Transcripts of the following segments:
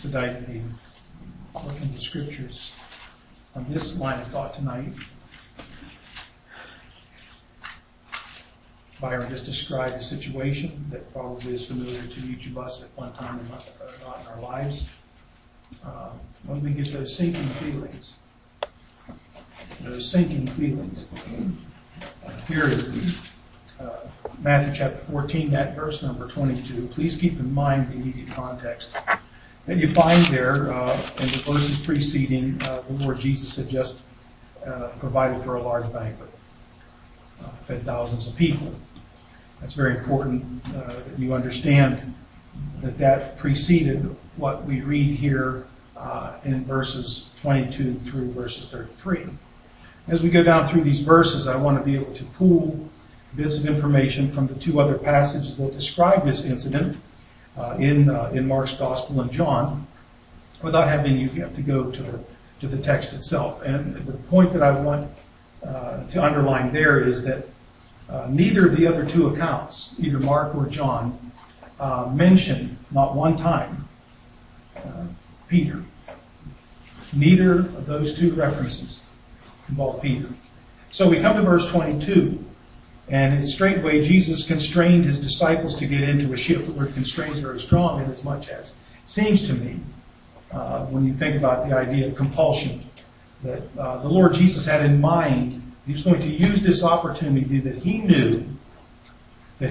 expedite the look into the scriptures on this line of thought tonight. Byron just described a situation that probably is familiar to each of us at one time or not in our lives. When we get those sinking feelings. Here in Matthew chapter 14, that verse number 22, please keep in mind the immediate context that you find there in the verses preceding. The Lord Jesus had just provided for a large banquet, fed thousands of people. That's very important that you understand that preceded what we read here in verses 22 through verses 33. As we go down through these verses, I want to be able to pull bits of information from the two other passages that describe this incident in Mark's Gospel and John, without having you have to go to the text itself. And the point that I want to underline there is that neither of the other two accounts, either Mark or John, mention not one time Peter. Neither of those two references involve Peter. So we come to verse 22, and straightway Jesus constrained his disciples to get into a ship. The word constrain is very strong in as much as it seems to me, when you think about the idea of compulsion, that the Lord Jesus had in mind. He was going to use this opportunity that he knew the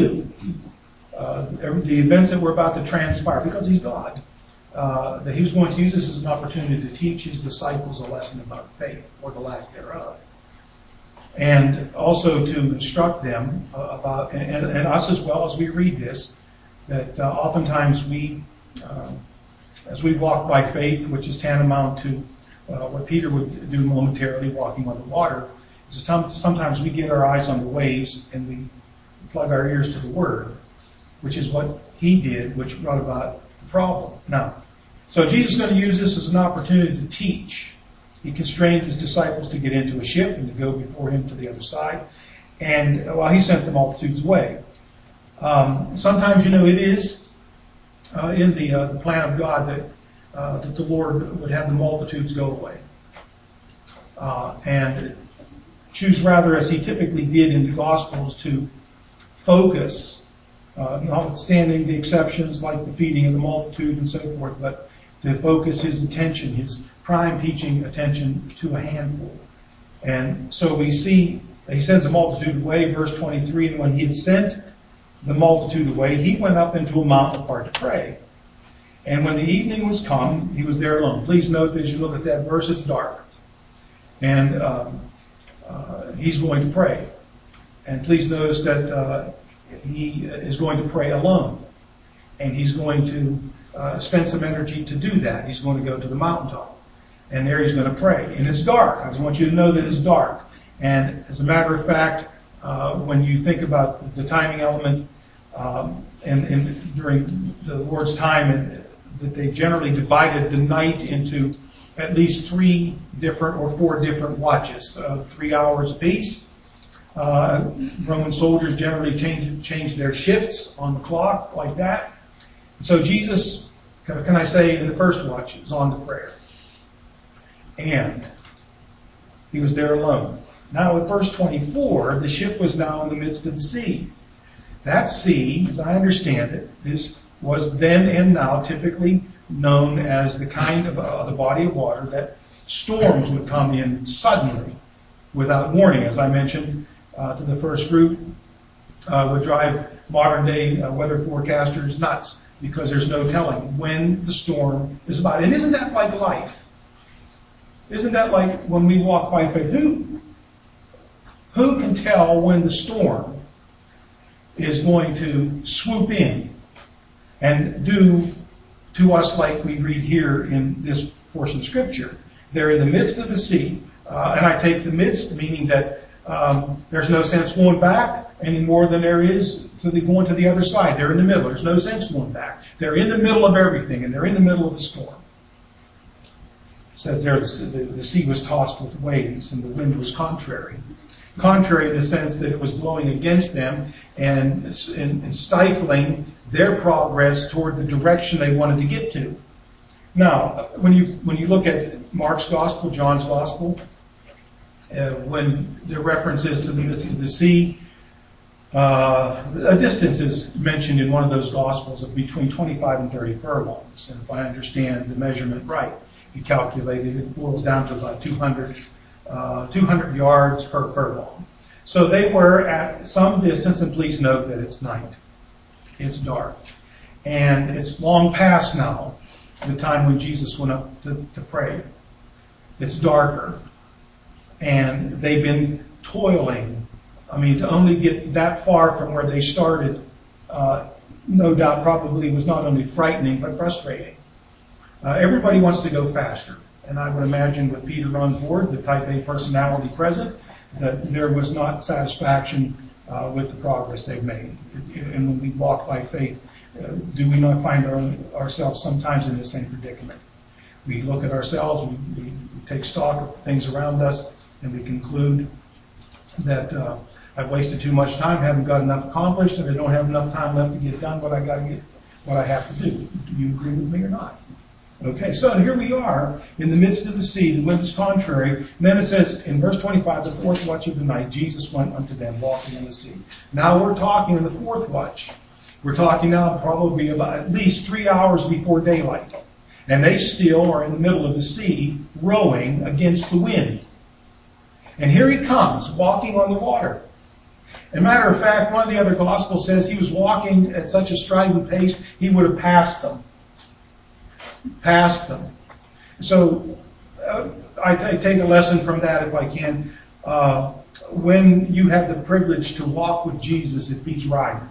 events that were about to transpire, because he's God, that he was going to use this as an opportunity to teach his disciples a lesson about faith, or the lack thereof. And also to instruct them about, and us as well as we read this, that oftentimes we, as we walk by faith, which is tantamount to what Peter would do momentarily, walking on the water, sometimes we get our eyes on the waves and we plug our ears to the Word, which is what he did, which brought about the problem. Now, so Jesus is going to use this as an opportunity to teach. He constrained his disciples to get into a ship and to go before him to the other side, and while he sent the multitudes away. Sometimes, it is in the plan of God that the Lord would have the multitudes go away, and choose rather, as he typically did in the Gospels, to focus, notwithstanding the exceptions like the feeding of the multitude and so forth, but to focus his attention, his prime teaching attention, to a handful. And so we see he sends the multitude away, verse 23, and when he had sent the multitude away, he went up into a mountain apart to pray. And when the evening was come, he was there alone. Please note that as you look at that verse, it's dark. And he's going to pray. And please notice that he is going to pray alone. And he's going to spend some energy to do that. He's going to go to the mountaintop. And there he's going to pray. And it's dark. I just want you to know that it's dark. And as a matter of fact, when you think about the timing element, and during the Lord's time, that they generally divided the night into at least 3 different or 4 different watches, 3 hours apiece. Roman soldiers generally changed their shifts on the clock like that. So Jesus, can I say, in the first watch, is on to prayer. And he was there alone. Now at verse 24, the ship was now in the midst of the sea. That sea, as I understand it, this was then and now typically known as the kind of the body of water that storms would come in suddenly without warning. As I mentioned to the first group, would drive modern day weather forecasters nuts, because there's no telling when the storm is about. And isn't that like life? Isn't that like when we walk by faith? Who can tell when the storm is going to swoop in and do to us like we read here in this portion of Scripture? They're in the midst of the sea, and I take the midst meaning that there's no sense going back any more than there is to going to the other side. They're in the middle. There's no sense going back. They're in the middle of everything, and they're in the middle of the storm. It says there the sea was tossed with waves, and the wind was contrary. Contrary in the sense that it was blowing against them and stifling their progress toward the direction they wanted to get to. Now, when you look at Mark's gospel, John's gospel, when the reference is to the midst of the sea, a distance is mentioned in one of those gospels of between 25 and 30 furlongs. And if I understand the measurement right, if you calculate it, it boils down to about 200 yards per furlong. So they were at some distance, and please note that it's night. It's dark. And it's long past now, the time when Jesus went up to pray. It's darker. And they've been toiling. I mean, to only get that far from where they started, no doubt probably was not only frightening, but frustrating. Everybody wants to go faster. And I would imagine with Peter on board, the type A personality present, that there was not satisfaction with the progress they've made. And when we walk by faith, do we not find ourselves sometimes in the same predicament? We look at ourselves, we take stock of things around us, and we conclude that I've wasted too much time, haven't got enough accomplished, and I don't have enough time left to get done what I have to do. Do you agree with me or not? Okay, so here we are in the midst of the sea. The wind is contrary. And then it says in verse 25, the fourth watch of the night, Jesus went unto them walking on the sea. Now we're talking in the fourth watch. We're talking now probably about at least 3 hours before daylight. And they still are in the middle of the sea, rowing against the wind. And here he comes, walking on the water. As a matter of fact, one of the other Gospels says he was walking at such a strident pace, he would have passed them. So I take a lesson from that if I can. When you have the privilege to walk with Jesus, it beats riding.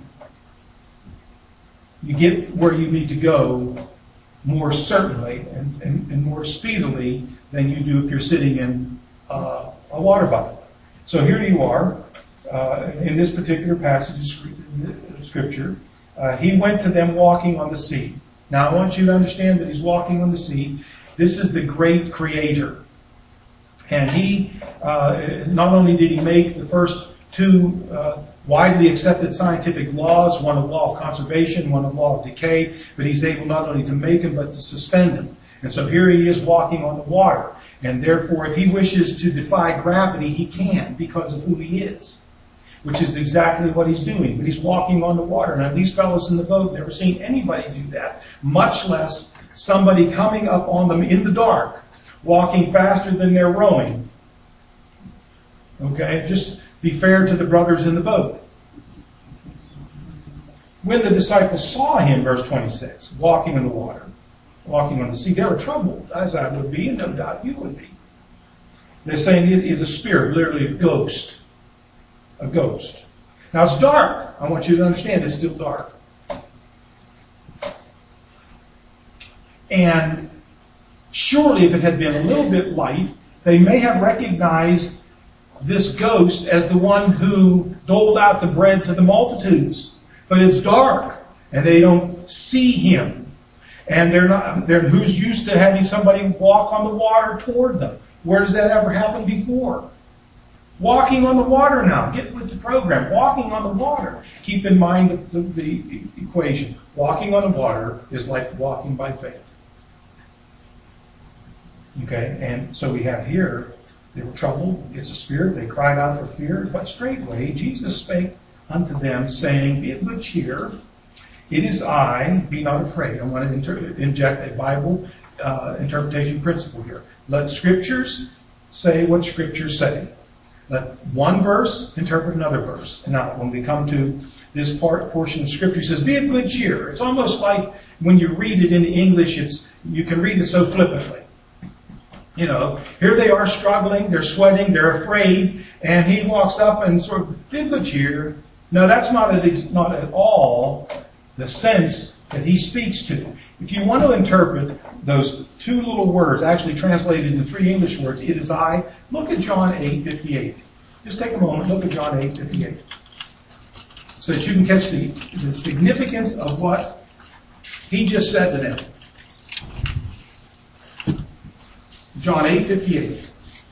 You get where you need to go more certainly and more speedily than you do if you're sitting in a water bucket. So here you are in this particular passage of Scripture. He went to them walking on the sea. Now I want you to understand that he's walking on the sea. This is the great Creator. And he, not only did he make the first two widely accepted scientific laws, one of law of conservation, one of law of decay, but he's able not only to make them, but to suspend them. And so here he is walking on the water. And therefore, if he wishes to defy gravity, he can because of who he is, which is exactly what he's doing. But he's walking on the water. Now, these fellows in the boat never seen anybody do that, much less somebody coming up on them in the dark, walking faster than they're rowing. Okay? Just be fair to the brothers in the boat. When the disciples saw him, verse 26, walking in the water, walking on the sea, they were troubled, as I would be, and no doubt you would be. They're saying it is a spirit, literally a ghost. A ghost. Now it's dark. I want you to understand it's still dark. And surely if it had been a little bit light, they may have recognized this ghost as the one who doled out the bread to the multitudes. But it's dark, and they don't see him. And they're who's used to having somebody walk on the water toward them? Where does that ever happen before? Walking on the water now. Get with the program. Walking on the water. Keep in mind the equation. Walking on the water is like walking by faith. Okay, and so we have here, they were troubled. It's a spirit. They cried out for fear. But straightway Jesus spake unto them, saying, Be of good cheer. It is I, be not afraid. I want to inject a Bible interpretation principle here. Let Scriptures say what Scriptures say. Let one verse interpret another verse. Now, when we come to this portion of Scripture, it says, Be of good cheer. It's almost like when you read it in the English, you can read it so flippantly. You know, here they are struggling, they're sweating, they're afraid, and he walks up and sort of, Be of good cheer. No, that's not at all the sense that he speaks to. If you want to interpret those two little words, actually translated into three English words, it is I, look at John 8:58. Just take a moment, look at John 8:58. So that you can catch the significance of what he just said to them. John 8:58.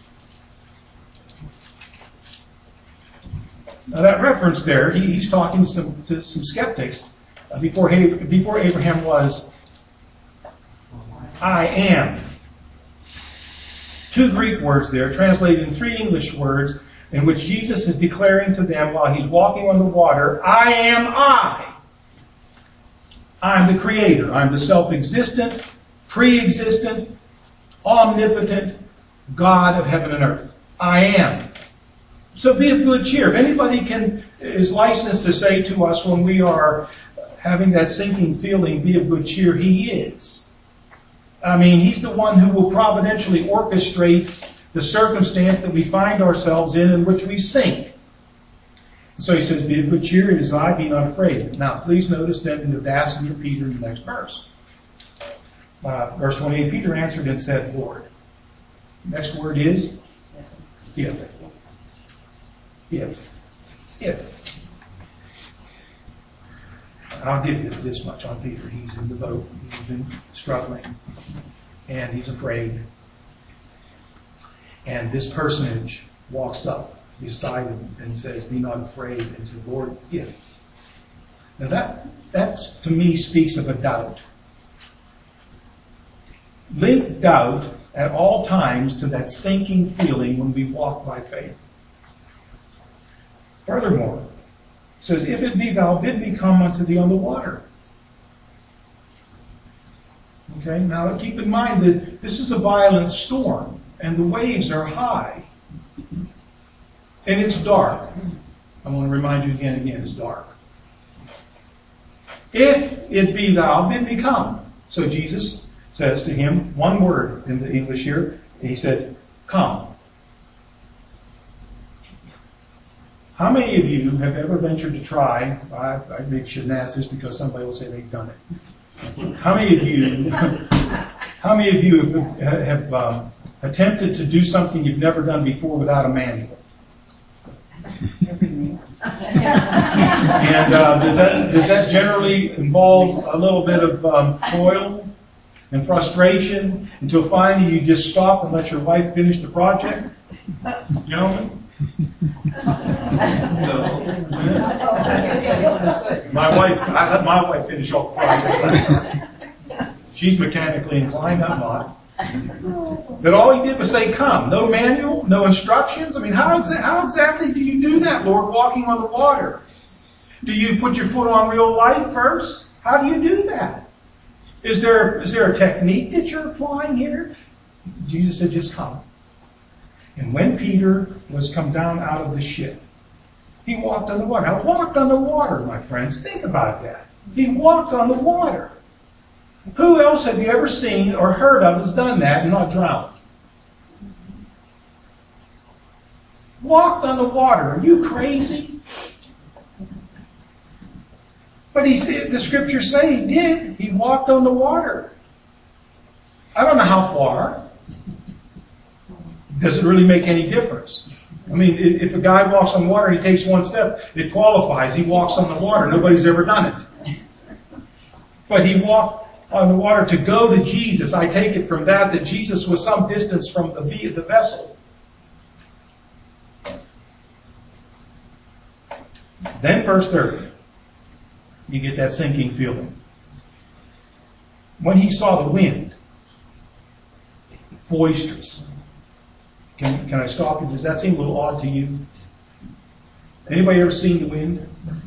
Now that reference there, he's talking to some skeptics before Abraham was I am. 2 Greek words there, translated in 3 English words, in which Jesus is declaring to them while he's walking on the water, I am I. I'm the creator. I'm the self-existent, pre-existent, omnipotent God of heaven and earth. I am. So be of good cheer. If anybody is licensed to say to us when we are having that sinking feeling, be of good cheer, he is. I mean, he's the one who will providentially orchestrate the circumstance that we find ourselves in which we sink. So he says, be of good cheer, it is I, be not afraid. Now, please notice then the audacity of Peter in the next verse. Verse 28, Peter answered and said, Lord. Next word is, if. If. I'll give you this much on Peter. He's in the boat. He's been struggling. And he's afraid. And this personage walks up beside him and says, be not afraid. And says, Lord, if. Now that to me speaks of a doubt. Link doubt at all times to that sinking feeling when we walk by faith. Furthermore, it says, if it be thou, bid me come unto thee on the water. Okay, now keep in mind that this is a violent storm and the waves are high. And it's dark. I want to remind you again, it's dark. If it be thou, bid me come. So Jesus says to him, one word in the English here, he said, come. How many of you have ever ventured to try, I maybe shouldn't ask this because somebody will say they've done it. How many of you have attempted to do something you've never done before without a manual? And does that generally involve a little bit of toil and frustration until finally you just stop and let your wife finish the project? Gentlemen? No. I let my wife finish all the projects. She's mechanically inclined, I'm not. But all he did was say, come. No manual, no instructions. I mean, how exactly do you do that, Lord, walking on the water? Do you put your foot on real light first? How do you do that? Is there a technique that you're applying here? Jesus said, just come. And when Peter was come down out of the ship, he walked on the water. Now, walked on the water, my friends. Think about that. He walked on the water. Who else have you ever seen or heard of has done that and not drowned? Walked on the water. Are you crazy? But he said, the scriptures say he did. He walked on the water. I don't know how far. Does it really make any difference? I mean, if a guy walks on water and he takes one step, it qualifies. He walks on the water. Nobody's ever done it. But he walked on the water to go to Jesus. I take it from that Jesus was some distance from the vessel. Then verse 30. You get that sinking feeling. When he saw the wind, boisterous. Can I stop you? Does that seem a little odd to you? Anybody ever seen the wind?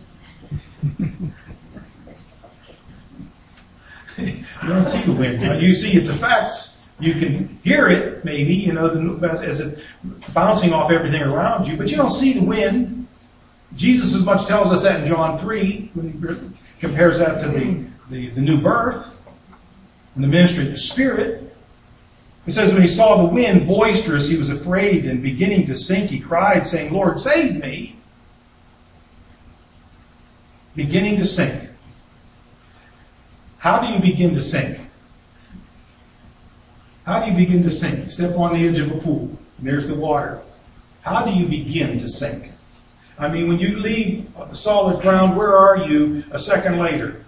You don't see the wind. You see its effects. You can hear it, maybe, as it bouncing off everything around you, but you don't see the wind. Jesus as much tells us that in John 3, when he compares that to the new birth and the ministry of the Spirit. He says, when he saw the wind boisterous, he was afraid, and beginning to sink, he cried, saying, Lord, save me. Beginning to sink. How do you begin to sink? How do you begin to sink? Step on the edge of a pool, and there's the water. How do you begin to sink? I mean, when you leave the solid ground, where are you a second later?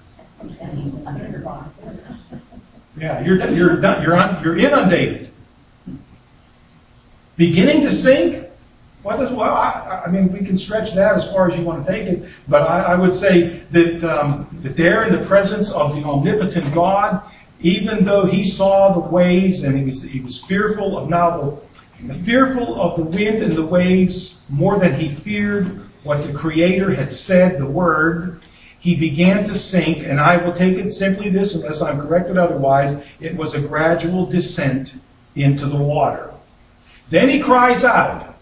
Yeah, you're done. You're inundated. Beginning to sink? I mean, we can stretch that as far as you want to take it, but I would say that there in the presence of the omnipotent God, even though he saw the waves and he was fearful of fearful of the wind and the waves more than he feared what the Creator had said, the Word, he began to sink, and I will take it simply this, unless I'm corrected otherwise, it was a gradual descent into the water. Then he cries out,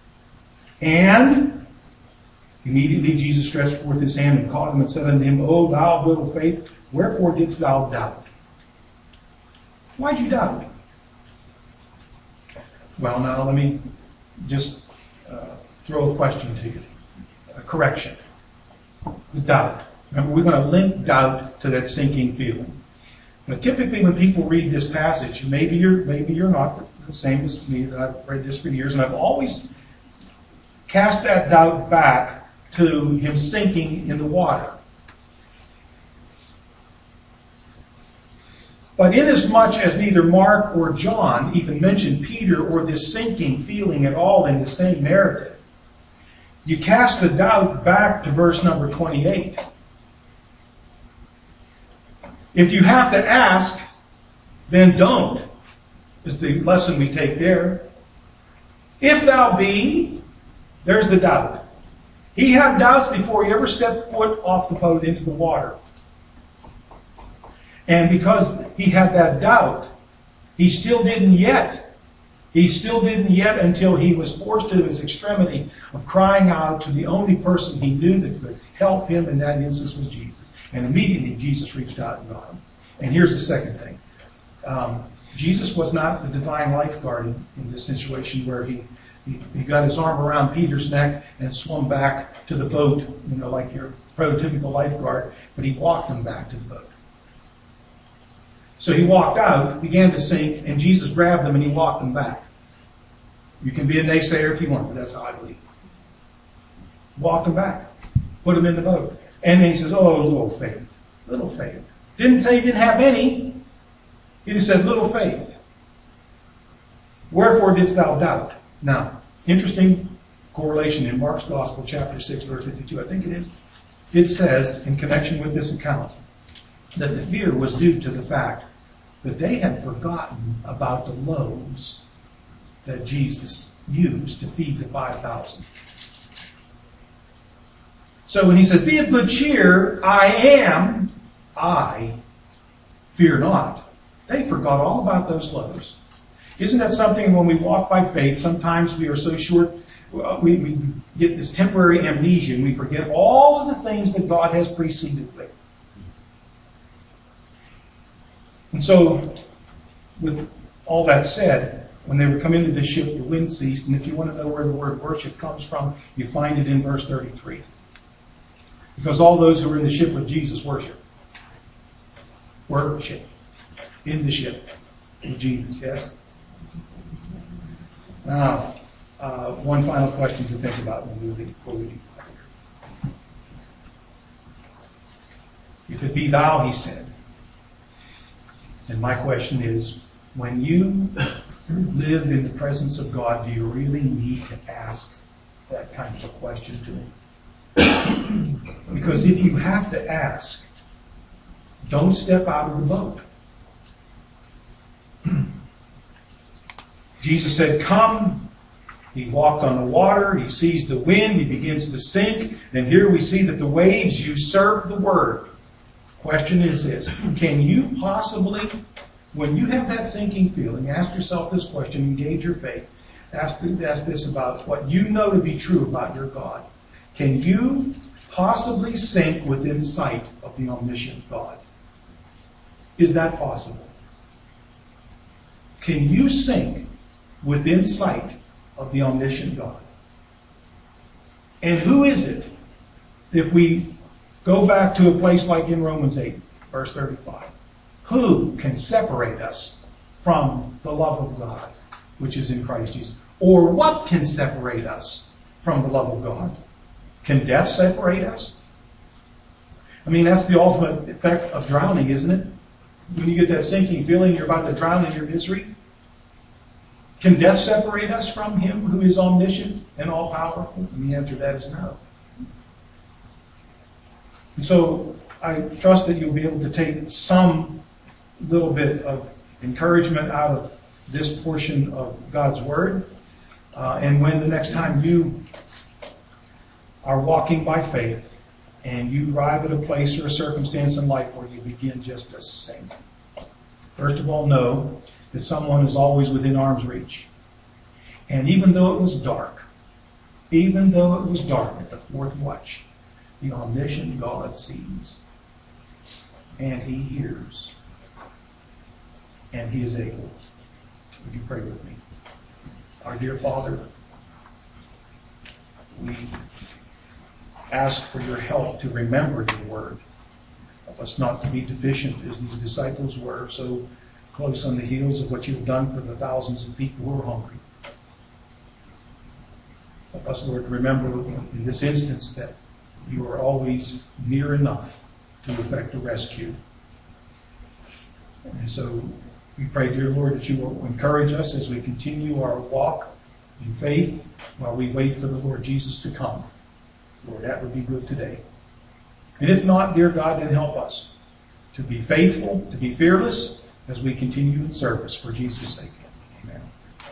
and immediately Jesus stretched forth his hand and caught him and said unto him, O thou of little faith, wherefore didst thou doubt? Why'd you doubt? Well, now let me just throw a question to you. A correction. The doubt. Remember, we're going to link doubt to that sinking feeling. Now, typically when people read this passage, maybe you're not the same as me, that I've read this for years, and I've always cast that doubt back to him sinking in the water. But inasmuch as neither Mark or John even mention Peter or this sinking feeling at all in the same narrative, you cast the doubt back to verse number 28. If you have to ask, then don't, is the lesson we take there. If thou be, there's the doubt. He had doubts before he ever stepped foot off the boat into the water. And because he had that doubt, he still didn't yet until he was forced to his extremity of crying out to the only person he knew that could help him in that instance was Jesus. And immediately Jesus reached out and got him. And here's the second thing. Jesus was not the divine lifeguard in this situation where he got his arm around Peter's neck and swum back to the boat, like your prototypical lifeguard, but he walked him back to the boat. So he walked out, began to sink, and Jesus grabbed him and he walked him back. You can be a naysayer if you want, but that's how I believe. Walked him back. Put him in the boat. And then he says, oh, little faith. Little faith. Didn't say he didn't have any. He just said, little faith. Wherefore didst thou doubt? Now, interesting correlation in Mark's Gospel, chapter 6, verse 52, I think it is. It says, in connection with this account, that the fear was due to the fact that they had forgotten about the loaves that Jesus used to feed the 5,000. So when he says, be of good cheer, I fear not. They forgot all about those loaves. Isn't that something when we walk by faith, sometimes we are so short, we get this temporary amnesia and we forget all of the things that God has preceded with. And so, with all that said, when they would come into the ship, the wind ceased. And if you want to know where the word worship comes from, you find it in verse 33. Because all those who were in the ship with Jesus worship. Worship. In the ship with Jesus, yes? Now, one final question to think about before we leave. If it be thou, he said. And my question is, when you live in the presence of God, do you really need to ask that kind of a question to him? Because if you have to ask, don't step out of the boat. Jesus said, come. He walked on the water. He sees the wind. He begins to sink. And here we see that the waves usurp the word. Question is this. Can you possibly, when you have that sinking feeling, ask yourself this question, engage your faith. Ask this about what you know to be true about your God. Can you possibly sink within sight of the omniscient God? Is that possible? Can you sink within sight of the omniscient God? And who is it, if we go back to a place like in Romans 8, verse 35, who can separate us from the love of God, which is in Christ Jesus? Or what can separate us from the love of God? Can death separate us? I mean, that's the ultimate effect of drowning, isn't it? When you get that sinking feeling you're about to drown in your misery. Can death separate us from him who is omniscient and all-powerful? And the answer to that is no. And so I trust that you'll be able to take some little bit of encouragement out of this portion of God's Word. And when the next time you are walking by faith and you arrive at a place or a circumstance in life where you begin just to sink, first of all, know that someone is always within arm's reach. And even though it was dark at the fourth watch, the omniscient God sees, and He hears, and He is able. Would you pray with me? Our dear Father, we ask for your help to remember your word. Help us not to be deficient as these disciples were, so close on the heels of what you've done for the thousands of people who are hungry. Help us, Lord, to remember in this instance that you are always near enough to effect a rescue. And so we pray, dear Lord, that you will encourage us as we continue our walk in faith while we wait for the Lord Jesus to come. Lord, that would be good today. And if not, dear God, then help us to be faithful, to be fearless as we continue in service for Jesus' sake. Amen.